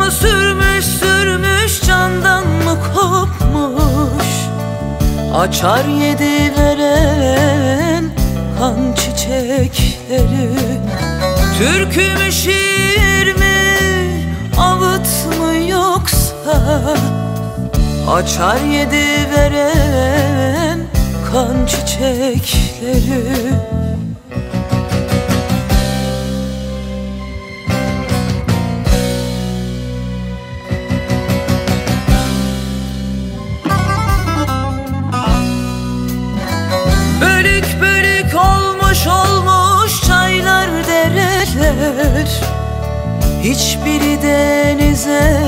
mı sürmüş sürmüş, candan mı kopmuş? Açar yedi veren kan çiçekleri. Türkü mü şiir mi, ağıt mı yoksa? Açar yedi veren kan çiçekleri. Bölük bölük olmuş olmuş çaylar, dereler. Hiçbiri denize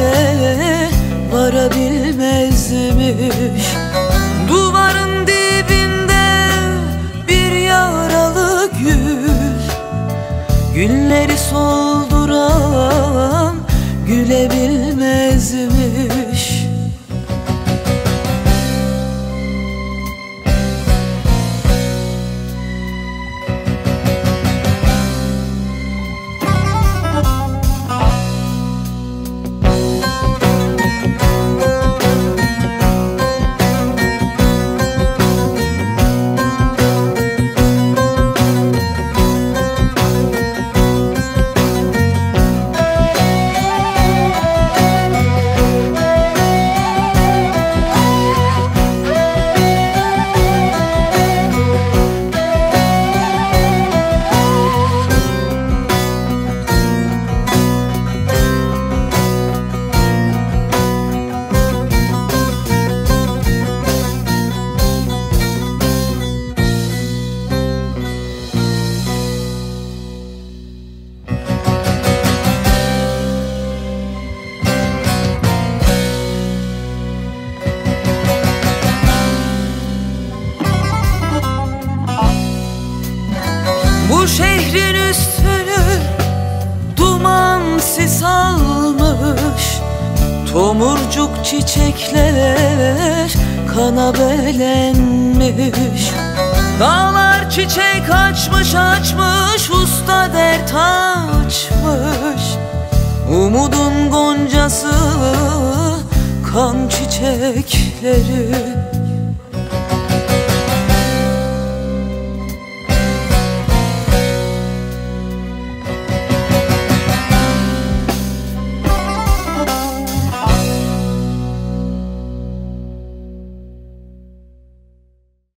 varabilmezmiş. Duvarın dibinde bir yaralı gül, günleri solduran gülebilmezmiş. Bu şehrin üstünü duman sis almış. Tomurcuk çiçekler kana belenmiş. Dağlar çiçek açmış açmış, usta dert açmış. Umudun goncası kan çiçekleri.